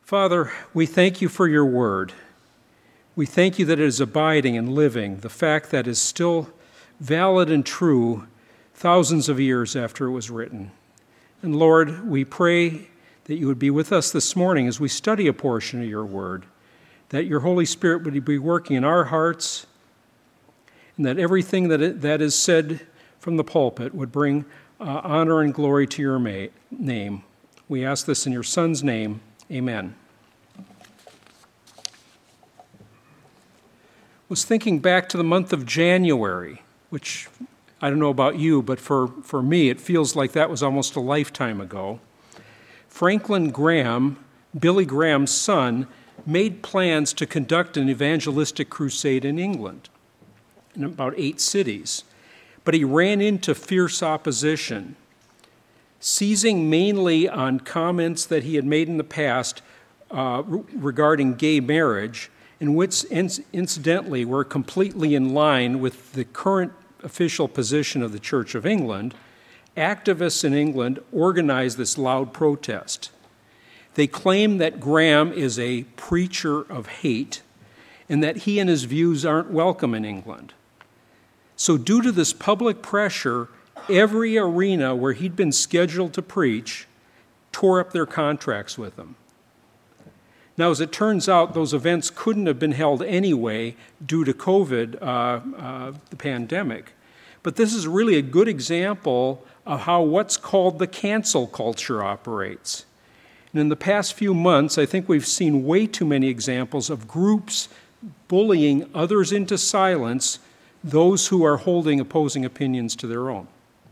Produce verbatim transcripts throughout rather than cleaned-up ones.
Father, we thank you for your word. We thank you that it is abiding and living, the fact that is still valid and true thousands of years after it was written. And Lord, we pray that you would be with us this morning as we study a portion of your word, that your Holy Spirit would be working in our hearts, and that everything that it, that is said from the pulpit would bring uh, honor and glory to your ma- name. We ask this in your Son's name. Amen. I was thinking back to the month of January, which I don't know about you, but for, for me, it feels like that was almost a lifetime ago. Franklin Graham, Billy Graham's son, made plans to conduct an evangelistic crusade in England, in about eight cities. But he ran into fierce opposition, seizing mainly on comments that he had made in the past uh, regarding gay marriage, and which incidentally were completely in line with the current official position of the Church of England. Activists in England organized this loud protest. They claim that Graham is a preacher of hate and that he and his views aren't welcome in England. So due to this public pressure, every arena where he'd been scheduled to preach tore up their contracts with him. Now, as it turns out, those events couldn't have been held anyway due to COVID, uh, uh, the pandemic. But this is really a good example of how what's called the cancel culture operates. And in the past few months, I think we've seen way too many examples of groups bullying others into silence, those who are holding opposing opinions to their own.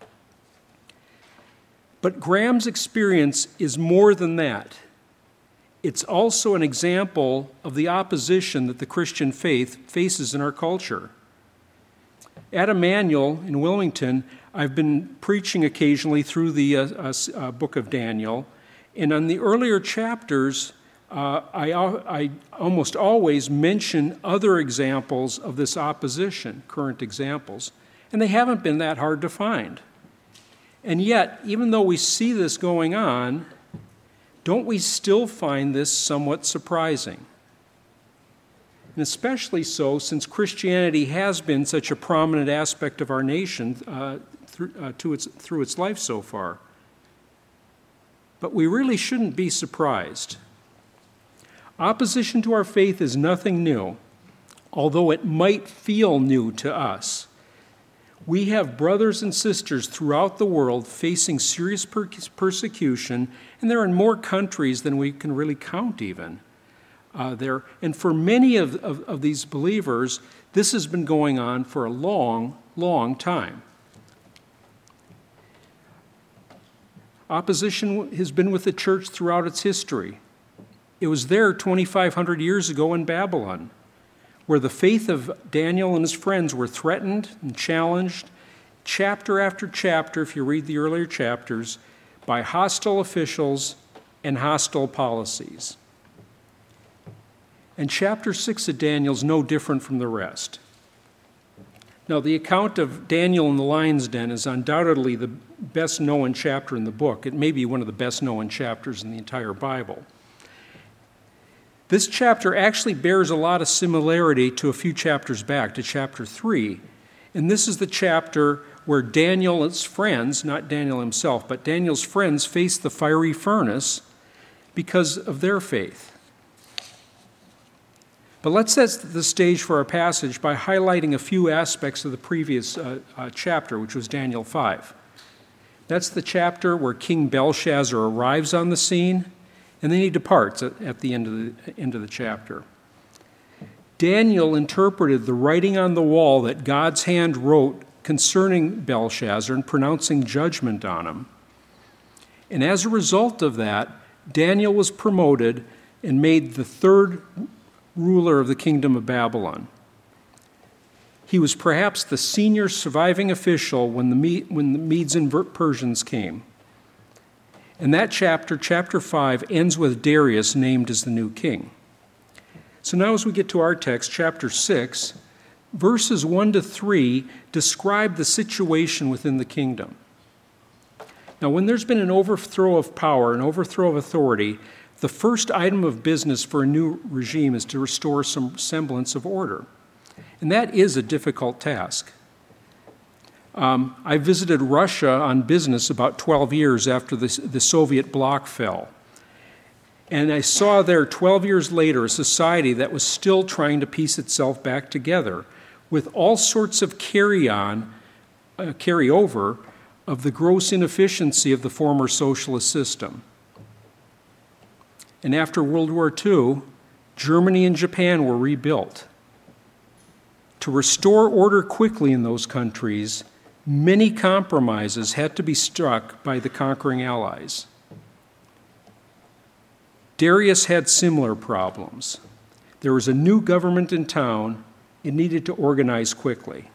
But Graham's experience is more than that. It's also an example of the opposition that the Christian faith faces in our culture. At Emmanuel in Wilmington, I've been preaching occasionally through the uh, uh, book of Daniel, and on the earlier chapters, uh, I, I almost always mention other examples of this opposition, current examples, and they haven't been that hard to find. And yet, even though we see this going on, don't we still find this somewhat surprising? And especially so since Christianity has been such a prominent aspect of our nation uh, through, uh, to its, through its life so far. But we really shouldn't be surprised. Opposition to our faith is nothing new, although it might feel new to us. We have brothers and sisters throughout the world facing serious per- persecution, and they're in more countries than we can really count even. Uh, there, and for many of, of, of these believers, this has been going on for a long, long time. Opposition has been with the church throughout its history. It was there twenty-five hundred years ago in Babylon, where the faith of Daniel and his friends were threatened and challenged, chapter after chapter, if you read the earlier chapters, by hostile officials and hostile policies. And chapter six of Daniel is no different from the rest. Now, the account of Daniel in the lion's den is undoubtedly the best-known chapter in the book. It may be one of the best-known chapters in the entire Bible. This chapter actually bears a lot of similarity to a few chapters back, to chapter three. And this is the chapter where Daniel's friends, not Daniel himself, but Daniel's friends face the fiery furnace because of their faith. But let's set the stage for our passage by highlighting a few aspects of the previous uh, uh, chapter, which was Daniel five. That's the chapter where King Belshazzar arrives on the scene, and then he departs at, at the end of the end of the chapter. Daniel interpreted the writing on the wall that God's hand wrote concerning Belshazzar and pronouncing judgment on him. And as a result of that, Daniel was promoted and made the third ruler of the kingdom of Babylon. He was perhaps the senior surviving official when the, when the Medes and Persians came. And that chapter, chapter five, ends with Darius named as the new king. So now as we get to our text, chapter six, verses one to three describe the situation within the kingdom. Now, when there's been an overthrow of power, an overthrow of authority, the first item of business for a new regime is to restore some semblance of order. And that is a difficult task. Um, I visited Russia on business about twelve years after the, the Soviet bloc fell. And I saw there twelve years later a society that was still trying to piece itself back together with all sorts of carry-on, uh, carry-over of the gross inefficiency of the former socialist system. And after World War Two, Germany and Japan were rebuilt. To restore order quickly in those countries, many compromises had to be struck by the conquering allies. Darius had similar problems. There was a new government in town. It needed to organize quickly.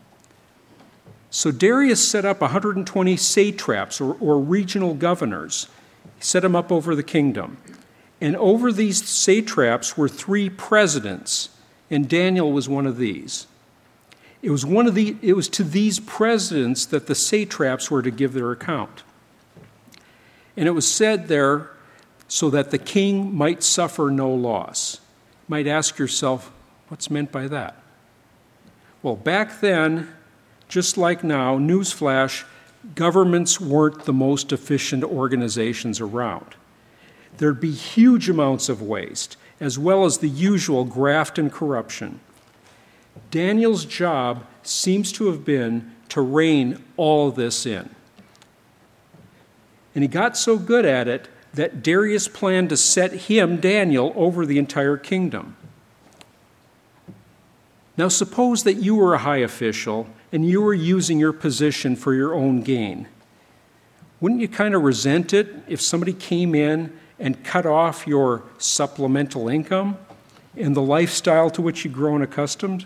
So Darius set up one hundred twenty satraps, or, or regional governors. He set them up over the kingdom. And over these satraps were three presidents, and Daniel was one of these. It was one of the, it was to these presidents that the satraps were to give their account. And it was said there so that the king might suffer no loss. You might ask yourself, what's meant by that? Well, back then, just like now, newsflash, governments weren't the most efficient organizations around. There'd be huge amounts of waste, as well as the usual graft and corruption. Daniel's job seems to have been to rein all this in. And he got so good at it that Darius planned to set him, Daniel, over the entire kingdom. Now suppose that you were a high official and you were using your position for your own gain. Wouldn't you kind of resent it if somebody came in and cut off your supplemental income and the lifestyle to which you'd grown accustomed?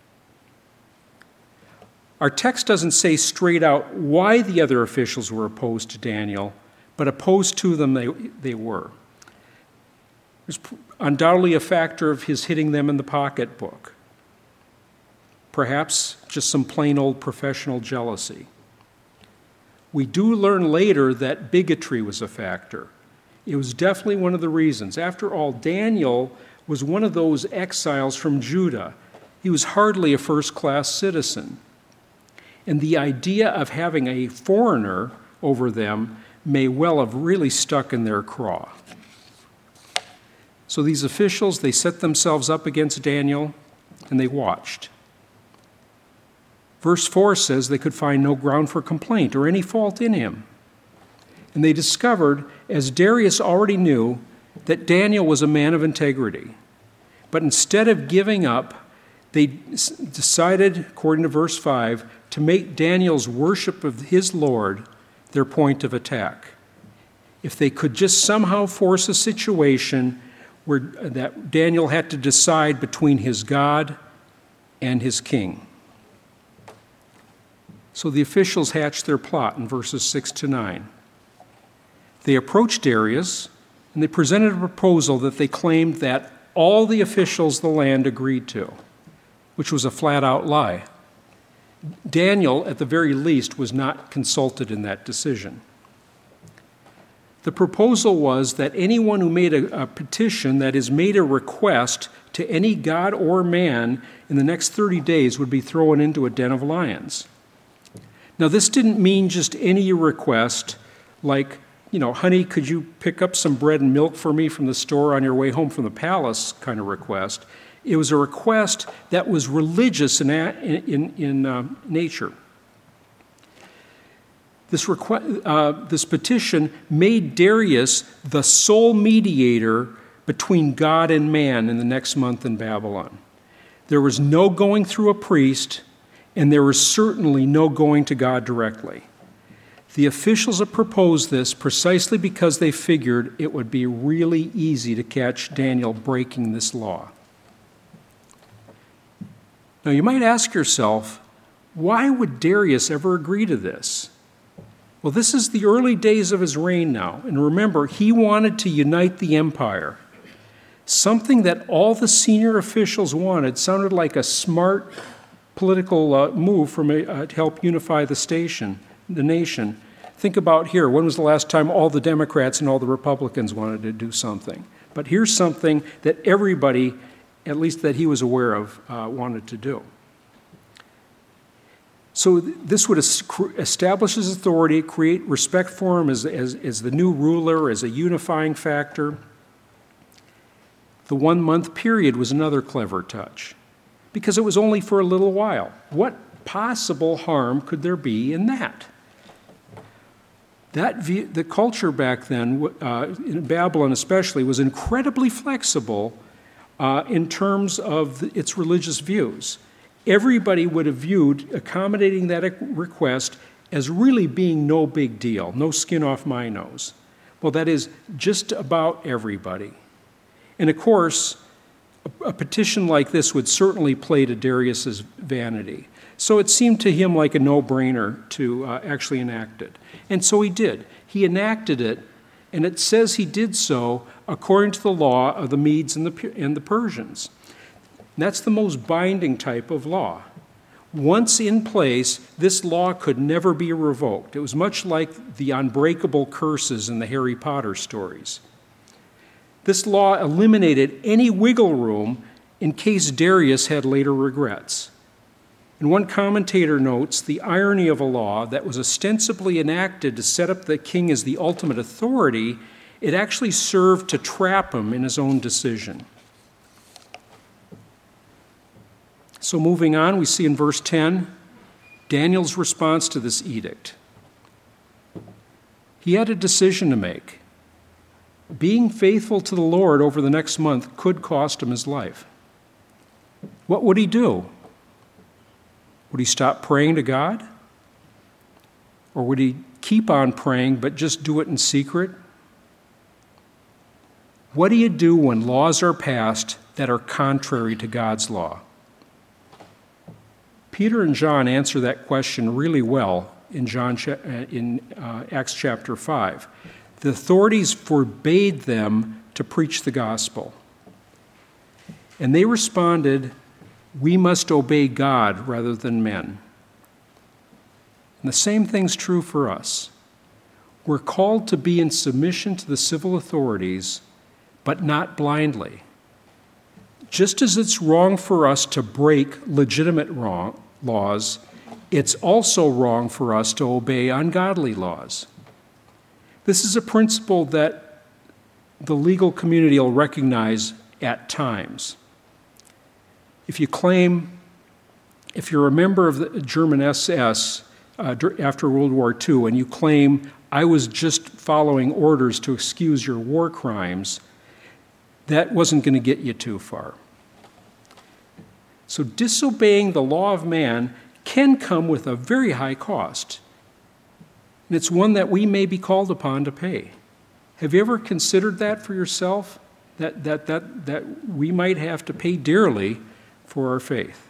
Our text doesn't say straight out why the other officials were opposed to Daniel, but opposed to them they, they were. There's undoubtedly a factor of his hitting them in the pocketbook. Perhaps just some plain old professional jealousy. We do learn later that bigotry was a factor. It was definitely one of the reasons. After all, Daniel was one of those exiles from Judah. He was hardly a first-class citizen. And the idea of having a foreigner over them may well have really stuck in their craw. So these officials, they set themselves up against Daniel, and they watched. Verse four says they could find no ground for complaint or any fault in him. And they discovered, as Darius already knew, that Daniel was a man of integrity. But instead of giving up, they decided, according to verse five, to make Daniel's worship of his Lord their point of attack. If they could just somehow force a situation where that Daniel had to decide between his God and his king. So the officials hatched their plot in verses six to nine. They approached Darius, and they presented a proposal that they claimed that all the officials of the land agreed to, which was a flat-out lie. Daniel, at the very least, was not consulted in that decision. The proposal was that anyone who made a, a petition, that is, made a request to any god or man in the next thirty days would be thrown into a den of lions. Now, this didn't mean just any request like, you know, honey, could you pick up some bread and milk for me from the store on your way home from the palace kind of request. It was a request that was religious in, in, in uh, nature. This, requ- uh, this petition made Darius the sole mediator between God and man in the next month in Babylon. There was no going through a priest, and there was certainly no going to God directly. The officials had proposed this precisely because they figured it would be really easy to catch Daniel breaking this law. Now, you might ask yourself, why would Darius ever agree to this? Well, this is the early days of his reign now, and remember, he wanted to unite the empire. Something that all the senior officials wanted sounded like a smart political uh, move from a, uh, to help unify the station, the nation. Think about here. When was the last time all the Democrats and all the Republicans wanted to do something? But here's something that everybody, at least that he was aware of, uh, wanted to do. So this would establish his authority, create respect for him as, as, as the new ruler, as a unifying factor. The one-month period was another clever touch, because it was only for a little while. What possible harm could there be in that? That view, the culture back then, uh, in Babylon especially, was incredibly flexible uh, in terms of the, its religious views. Everybody would have viewed accommodating that request as really being no big deal, no skin off my nose. Well, that is just about everybody. And of course, a, a petition like this would certainly play to Darius's vanity. So it seemed to him like a no-brainer to uh, actually enact it. And so he did. He enacted it, and it says he did so according to the law of the Medes and the, and the Persians. And that's the most binding type of law. Once in place, this law could never be revoked. It was much like the unbreakable curses in the Harry Potter stories. This law eliminated any wiggle room in case Darius had later regrets. And one commentator notes the irony of a law that was ostensibly enacted to set up the king as the ultimate authority, it actually served to trap him in his own decision. So moving on, we see in verse ten, Daniel's response to this edict. He had a decision to make. Being faithful to the Lord over the next month could cost him his life. What would he do? Would he stop praying to God? Or would he keep on praying but just do it in secret? What do you do when laws are passed that are contrary to God's law? Peter and John answer that question really well in, John, in uh, Acts chapter five. The authorities forbade them to preach the gospel. And they responded, "We must obey God rather than men." And the same thing's true for us. We're called to be in submission to the civil authorities, but not blindly. Just as it's wrong for us to break legitimate wrong laws, it's also wrong for us to obey ungodly laws. This is a principle that the legal community will recognize at times. If you claim, if you're a member of the German S S uh, after World War Two and you claim, "I was just following orders to excuse your war crimes," that wasn't going to get you too far. So disobeying the law of man can come with a very high cost. And it's one that we may be called upon to pay. Have you ever considered that for yourself? That, that, that, that we might have to pay dearly for our faith.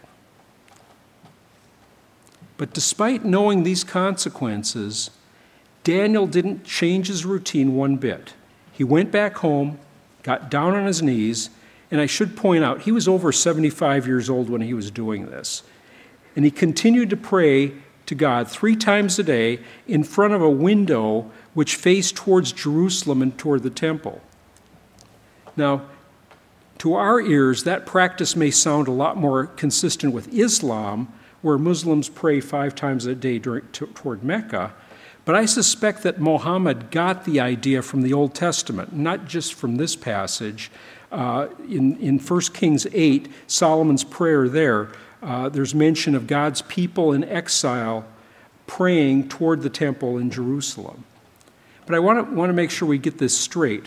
But despite knowing these consequences, Daniel didn't change his routine one bit. He went back home, got down on his knees, and I should point out, he was over seventy-five years old when he was doing this. And he continued to pray to God three times a day in front of a window which faced towards Jerusalem and toward the temple. Now, to our ears, that practice may sound a lot more consistent with Islam, where Muslims pray five times a day during, to, toward Mecca. But I suspect that Muhammad got the idea from the Old Testament, not just from this passage. Uh, in, in First Kings eight, Solomon's prayer there, uh, there's mention of God's people in exile praying toward the temple in Jerusalem. But I want to, want to make sure we get this straight.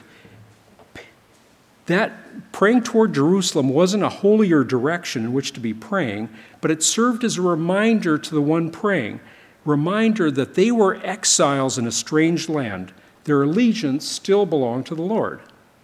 That praying toward Jerusalem wasn't a holier direction in which to be praying, but it served as a reminder to the one praying, reminder that they were exiles in a strange land. Their allegiance still belonged to the Lord.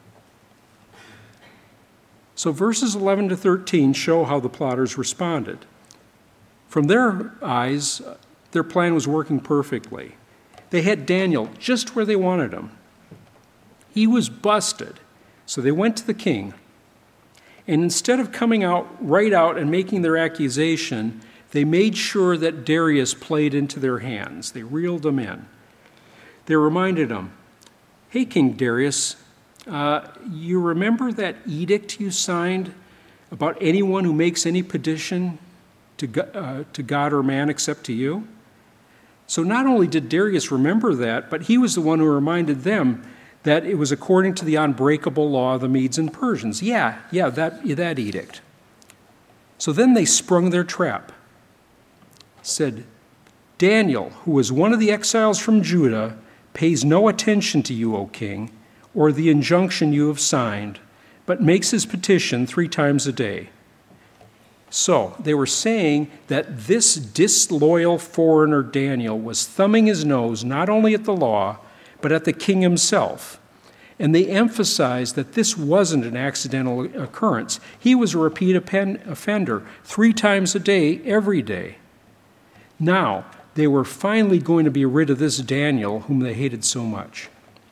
So verses eleven to thirteen show how the plotters responded. From their eyes, their plan was working perfectly. They had Daniel just where they wanted him. He was busted. So they went to the king. And instead of coming out right out and making their accusation, they made sure that Darius played into their hands. They reeled him in. They reminded him, "Hey, King Darius, uh, you remember that edict you signed about anyone who makes any petition to, uh, to God or man except to you?" So not only did Darius remember that, but he was the one who reminded them that it was according to the unbreakable law of the Medes and Persians. Yeah, yeah, that, that edict. So then they sprung their trap. Said, "Daniel, who was one of the exiles from Judah, pays no attention to you, O king, or the injunction you have signed, but makes his petition three times a day." So they were saying that this disloyal foreigner Daniel was thumbing his nose not only at the law, but at the king himself. And they emphasized that this wasn't an accidental occurrence. He was a repeat offender three times a day, every day. Now, they were finally going to be rid of this Daniel whom they hated so much.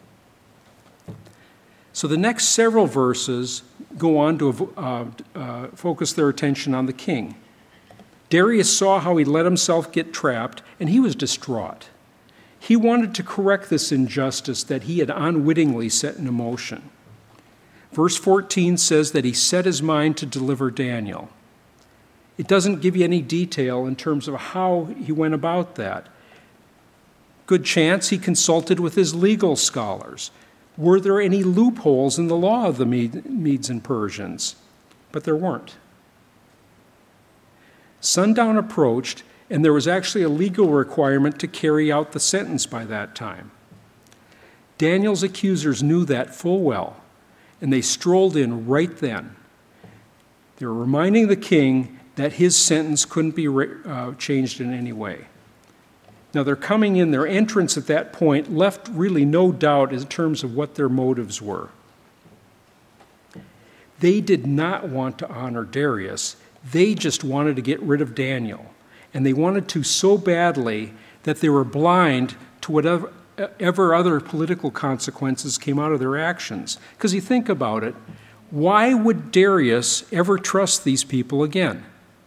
So the next several verses go on to uh, uh, focus their attention on the king. Darius saw how he let himself get trapped, and he was distraught. He wanted to correct this injustice that he had unwittingly set in motion. Verse fourteen says that he set his mind to deliver Daniel. It doesn't give you any detail in terms of how he went about that. Good chance he consulted with his legal scholars. Were there any loopholes in the law of the Medes and Persians? But there weren't. Sundown approached, and there was actually a legal requirement to carry out the sentence by that time. Daniel's accusers knew that full well, and they strolled in right then. They were reminding the king that his sentence couldn't be uh, changed in any way. Now, they're coming in, their entrance at that point left really no doubt in terms of what their motives were. They did not want to honor Darius. They just wanted to get rid of Daniel. And they wanted to so badly that they were blind to whatever ever other political consequences came out of their actions. Because you think about it, why would Darius ever trust these people again?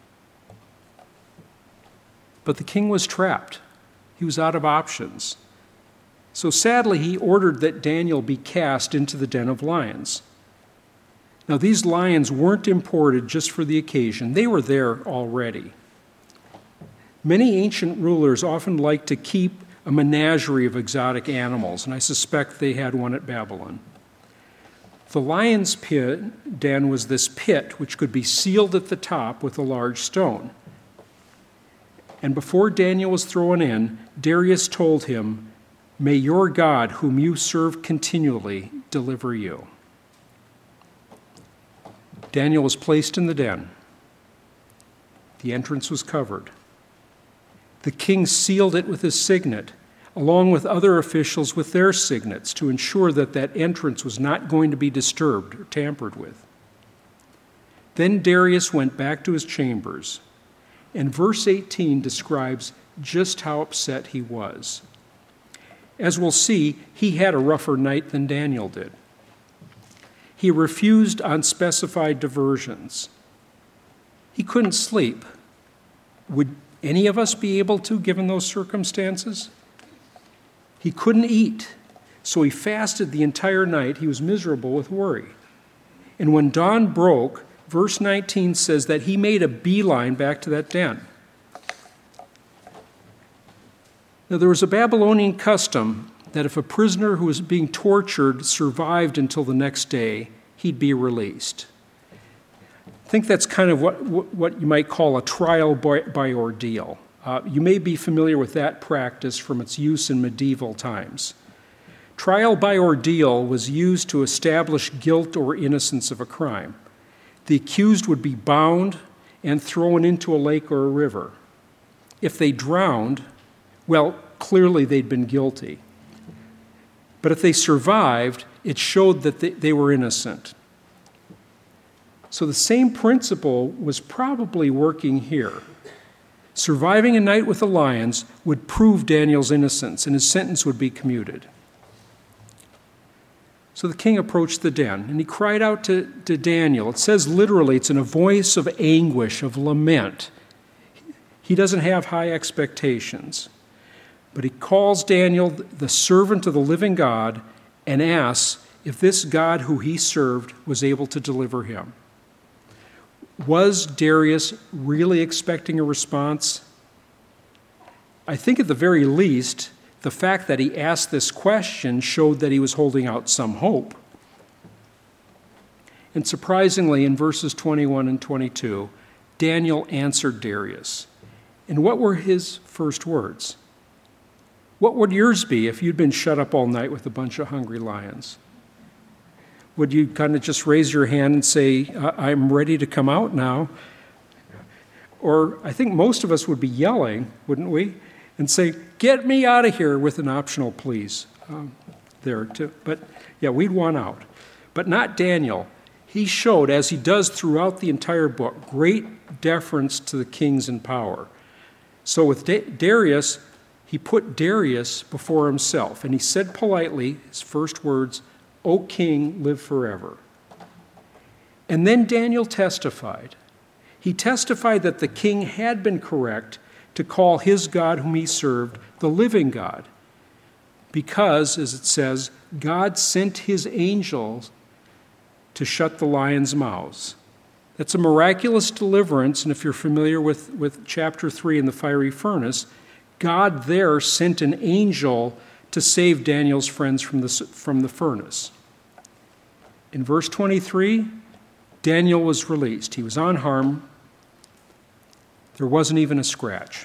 But the king was trapped. He was out of options. So sadly, he ordered that Daniel be cast into the den of lions. Now, these lions weren't imported just for the occasion. They were there already. Many ancient rulers often liked to keep a menagerie of exotic animals, and I suspect they had one at Babylon. The lion's pit, den was this pit which could be sealed at the top with a large stone. And before Daniel was thrown in, Darius told him, "May your God, whom you serve continually, deliver you." Daniel was placed in the den. The entrance was covered. The king sealed it with his signet, along with other officials with their signets, to ensure that that entrance was not going to be disturbed or tampered with. Then Darius went back to his chambers. And verse eighteen describes just how upset he was. As we'll see, he had a rougher night than Daniel did. He refused unspecified diversions. He couldn't sleep. Would any of us be able to, given those circumstances? He couldn't eat, so he fasted the entire night. He was miserable with worry. And when dawn broke, verse nineteen says that he made a beeline back to that den. Now, there was a Babylonian custom that if a prisoner who was being tortured survived until the next day, he'd be released. I think that's kind of what, what you might call a trial by, by ordeal. Uh, you may be familiar with that practice from its use in medieval times. Trial by ordeal was used to establish guilt or innocence of a crime. The accused would be bound and thrown into a lake or a river. If they drowned, well, clearly they'd been guilty. But if they survived, it showed that they, they were innocent. So the same principle was probably working here. Surviving a night with the lions would prove Daniel's innocence, and his sentence would be commuted. So the king approached the den, and he cried out to, to Daniel. It says literally, it's in a voice of anguish, of lament. He doesn't have high expectations. But he calls Daniel the servant of the living God and asks if this God who he served was able to deliver him. Was Darius really expecting a response? I think at the very least, the fact that he asked this question showed that he was holding out some hope. And surprisingly, in verses twenty-one and twenty-two, Daniel answered Darius. And what were his first words? What would yours be if you'd been shut up all night with a bunch of hungry lions? Would you kind of just raise your hand and say, I'm ready to come out now? Or I think most of us would be yelling, wouldn't we? And say, get me out of here, with an optional please um, there too. But yeah, we'd want out. But not Daniel. He showed, as he does throughout the entire book, great deference to the kings in power. So with da- Darius, he put Darius before himself, and he said politely, his first words, O king, live forever. And then Daniel testified. He testified that the king had been correct to call his God whom he served the living God, because, as it says, God sent his angels to shut the lions' mouths. That's a miraculous deliverance, and if you're familiar with, with chapter three in the fiery furnace, God there sent an angel to save Daniel's friends from the, from the furnace. In verse twenty-three, Daniel was released. He was unharmed. There wasn't even a scratch.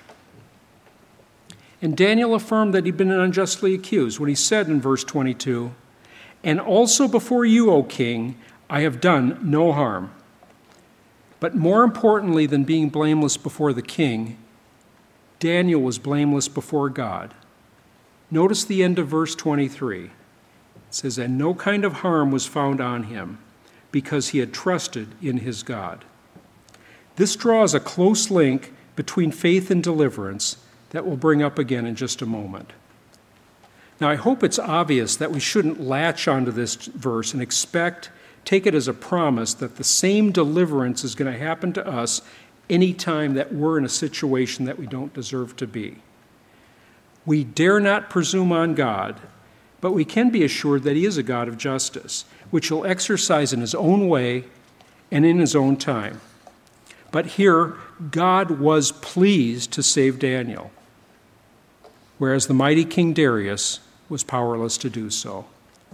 And Daniel affirmed that he'd been unjustly accused when he said in verse twenty-two, and also before you, O king, I have done no harm. But more importantly than being blameless before the king, Daniel was blameless before God. Notice the end of verse twenty-three. It says, and no kind of harm was found on him, because he had trusted in his God. This draws a close link between faith and deliverance that we'll bring up again in just a moment. Now, I hope it's obvious that we shouldn't latch onto this verse and expect, take it as a promise that the same deliverance is going to happen to us anytime that we're in a situation that we don't deserve to be. We dare not presume on God, but we can be assured that he is a God of justice, which he'll exercise in his own way and in his own time. But here, God was pleased to save Daniel, whereas the mighty King Darius was powerless to do so.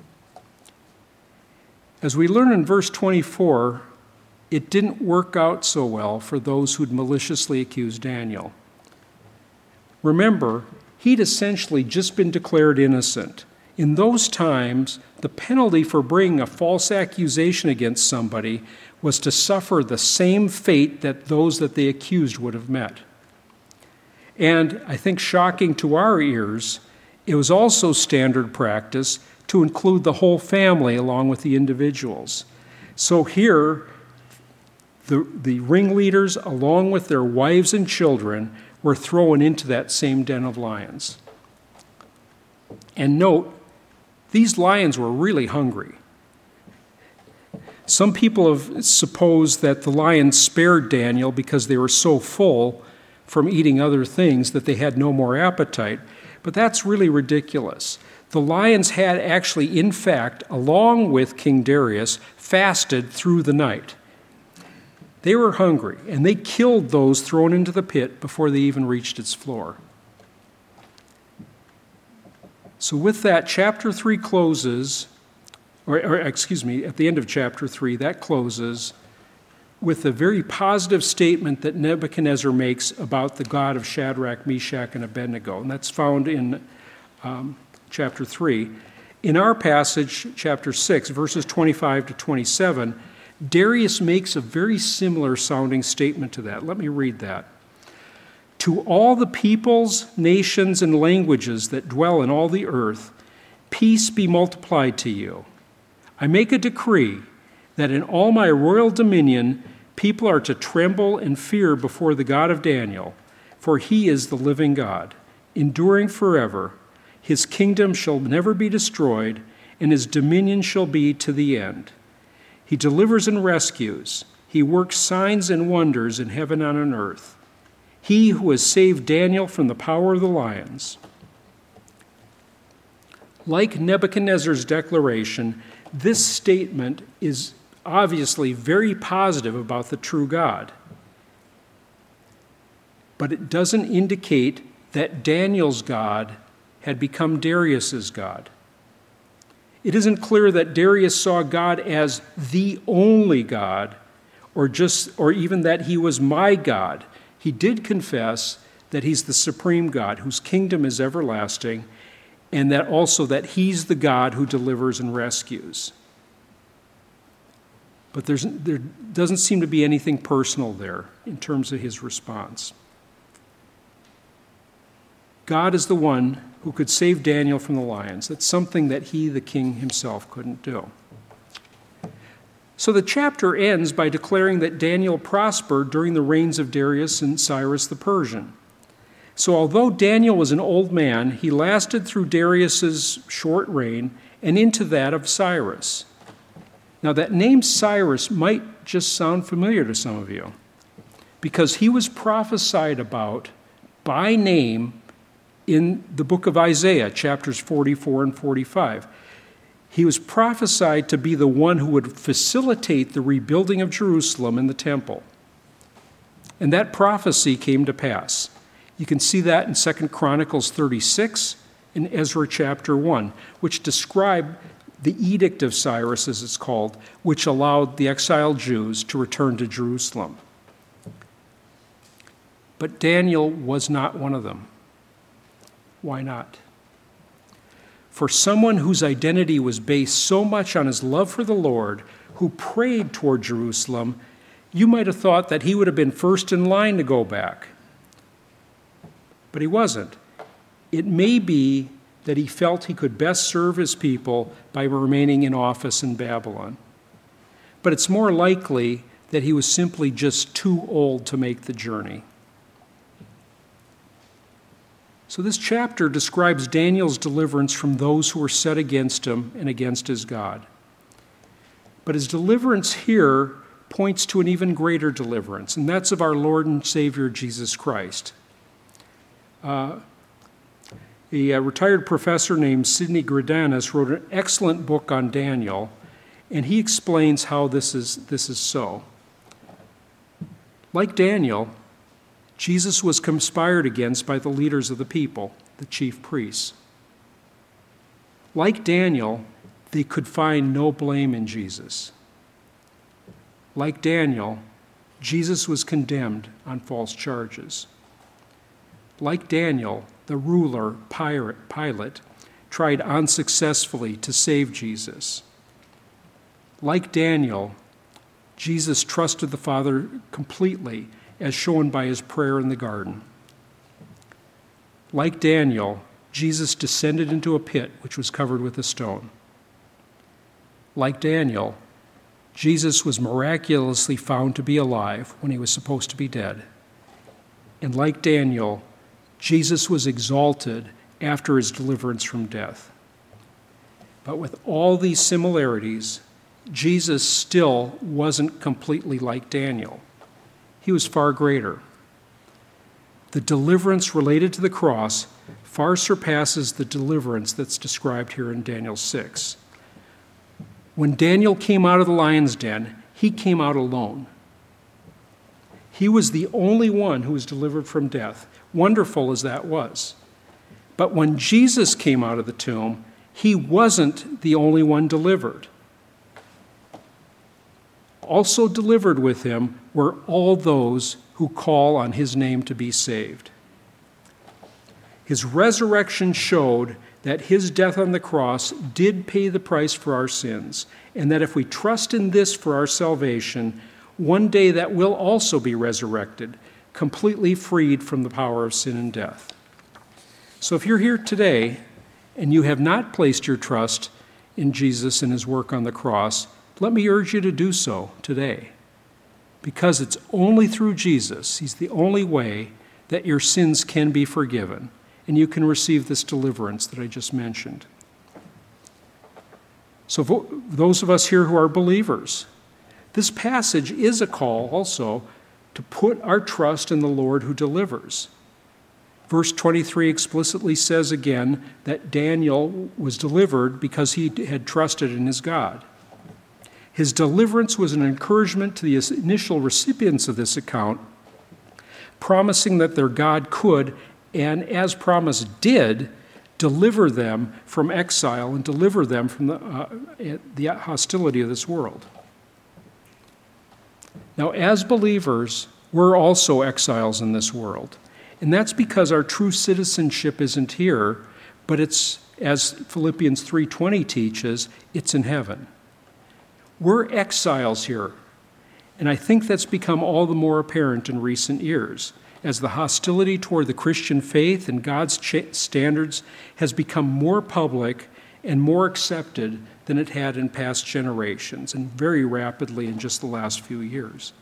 As we learn in verse twenty-four, it didn't work out so well for those who'd maliciously accused Daniel. Remember, he'd essentially just been declared innocent. In those times, the penalty for bringing a false accusation against somebody was to suffer the same fate that those that they accused would have met. And I think shocking to our ears, it was also standard practice to include the whole family along with the individuals. So here, the, the ringleaders, along with their wives and children, were thrown into that same den of lions. And note, these lions were really hungry. Some people have supposed that the lions spared Daniel because they were so full from eating other things that they had no more appetite, but that's really ridiculous. The lions had actually, in fact, along with King Darius, fasted through the night. They were hungry, and they killed those thrown into the pit before they even reached its floor. So with that, chapter three closes, or, or excuse me, at the end of chapter three, that closes with a very positive statement that Nebuchadnezzar makes about the God of Shadrach, Meshach, and Abednego, and that's found in um, chapter three. In our passage, chapter six, verses twenty-five to twenty-seven, Darius makes a very similar sounding statement to that. Let me read that. To all the peoples, nations, and languages that dwell in all the earth, peace be multiplied to you. I make a decree that in all my royal dominion, people are to tremble and fear before the God of Daniel, for he is the living God, enduring forever. His kingdom shall never be destroyed, and his dominion shall be to the end. He delivers and rescues. He works signs and wonders in heaven and on earth. He who has saved Daniel from the power of the lions. Like Nebuchadnezzar's declaration, this statement is obviously very positive about the true God. But it doesn't indicate that Daniel's God had become Darius's God. It isn't clear that Darius saw God as the only God, or just, or even that he was my God. He did confess that he's the supreme God, whose kingdom is everlasting, and that also that he's the God who delivers and rescues. But there's, there doesn't seem to be anything personal there in terms of his response. God is the one who could save Daniel from the lions. That's something that he, the king himself, couldn't do. So the chapter ends by declaring that Daniel prospered during the reigns of Darius and Cyrus the Persian. So although Daniel was an old man, he lasted through Darius's short reign and into that of Cyrus. Now that name Cyrus might just sound familiar to some of you, because he was prophesied about by name in the book of Isaiah, chapters forty-four and forty-five. He was prophesied to be the one who would facilitate the rebuilding of Jerusalem and the temple. And that prophecy came to pass. You can see that in Second Chronicles thirty-six and Ezra chapter one, which describe the Edict of Cyrus, as it's called, which allowed the exiled Jews to return to Jerusalem. But Daniel was not one of them. Why not? For someone whose identity was based so much on his love for the Lord, who prayed toward Jerusalem, you might have thought that he would have been first in line to go back. But he wasn't. It may be that he felt he could best serve his people by remaining in office in Babylon. But it's more likely that he was simply just too old to make the journey. So this chapter describes Daniel's deliverance from those who were set against him and against his God. But his deliverance here points to an even greater deliverance, and that's of our Lord and Savior Jesus Christ. Uh, a, a retired professor named Sidney Greidanus wrote an excellent book on Daniel, and he explains how this is, this is so. Like Daniel, Jesus was conspired against by the leaders of the people, the chief priests. Like Daniel, they could find no blame in Jesus. Like Daniel, Jesus was condemned on false charges. Like Daniel, the ruler, Pilate, tried unsuccessfully to save Jesus. Like Daniel, Jesus trusted the Father completely, as shown by his prayer in the garden. Like Daniel, Jesus descended into a pit which was covered with a stone. Like Daniel, Jesus was miraculously found to be alive when he was supposed to be dead. And like Daniel, Jesus was exalted after his deliverance from death. But with all these similarities, Jesus still wasn't completely like Daniel. He was far greater. The deliverance related to the cross far surpasses the deliverance that's described here in Daniel six. When Daniel came out of the lion's den, he came out alone. He was the only one who was delivered from death, wonderful as that was. But when Jesus came out of the tomb, he wasn't the only one delivered. Also delivered with him were all those who call on his name to be saved. His resurrection showed that his death on the cross did pay the price for our sins, and that if we trust in this for our salvation, one day that will also be resurrected, completely freed from the power of sin and death. So if you're here today and you have not placed your trust in Jesus and his work on the cross, let me urge you to do so today, because it's only through Jesus, he's the only way that your sins can be forgiven, and you can receive this deliverance that I just mentioned. So for those of us here who are believers, this passage is a call also to put our trust in the Lord who delivers. Verse twenty-three explicitly says again that Daniel was delivered because he had trusted in his God. His deliverance was an encouragement to the initial recipients of this account, promising that their God could, and as promised did, deliver them from exile and deliver them from the, uh, the hostility of this world. Now, as believers, we're also exiles in this world. And that's because our true citizenship isn't here, but it's, as Philippians three twenty teaches, it's in heaven. We're exiles here, and I think that's become all the more apparent in recent years, as the hostility toward the Christian faith and God's ch- standards has become more public and more accepted than it had in past generations, and very rapidly in just the last few years.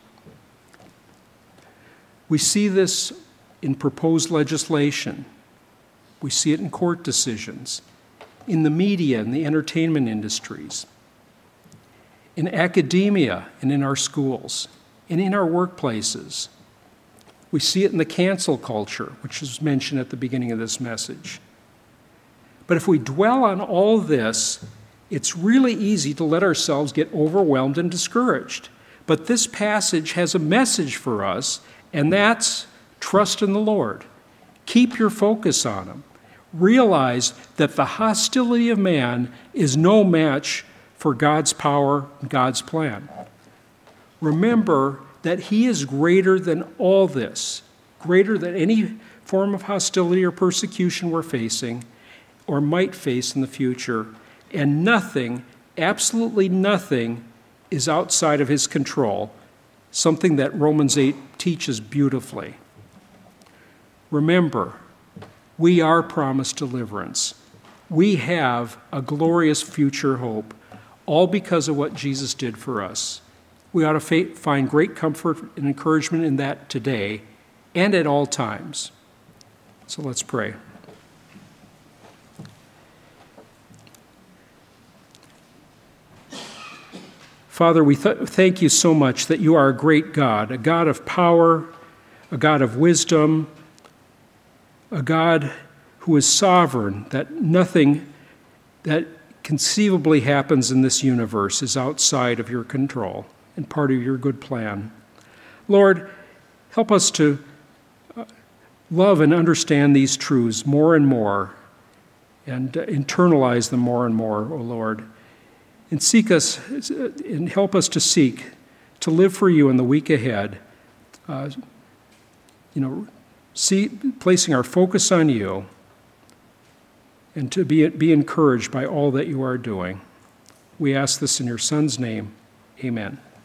We see this in proposed legislation. We see it in court decisions, in the media and the entertainment industries, in academia and in our schools, and in our workplaces. We see it in the cancel culture, which was mentioned at the beginning of this message. But if we dwell on all this, it's really easy to let ourselves get overwhelmed and discouraged. But this passage has a message for us, and that's trust in the Lord. Keep your focus on Him. Realize that the hostility of man is no match for God's power and God's plan. Remember that He is greater than all this, greater than any form of hostility or persecution we're facing or might face in the future, and nothing, absolutely nothing, is outside of His control, something that Romans eight teaches beautifully. Remember, we are promised deliverance. We have a glorious future hope, all because of what Jesus did for us. We ought to fa- find great comfort and encouragement in that today and at all times. So let's pray. Father, we th- thank you so much that you are a great God, a God of power, a God of wisdom, a God who is sovereign, that nothing that conceivably happens in this universe is outside of your control and part of your good plan. Lord, help us to love and understand these truths more and more and internalize them more and more, O Lord, and seek us and help us to seek to live for you in the week ahead, uh, you know, see, placing our focus on you and to be, be encouraged by all that you are doing. We ask this in your Son's name. Amen.